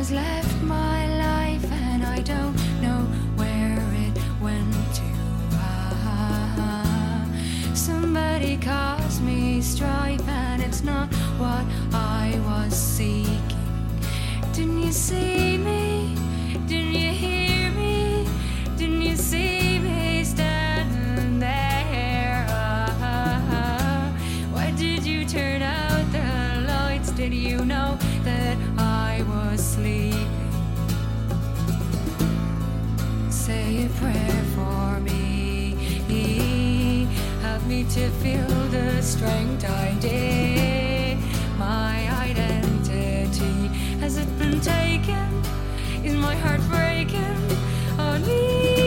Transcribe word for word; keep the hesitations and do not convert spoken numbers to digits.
has left my life and I don't know where it went to. Ah, somebody caused me strife and it's not what I was seeking. Didn't you see me? Didn't you hear me? Didn't you see me standing there? Ah, why did you turn out the lights? Did you know that I was sleeping? Say a prayer for me. Help me to feel the strength I did. My identity, has it been taken? Is my heart breaking? Oh, leave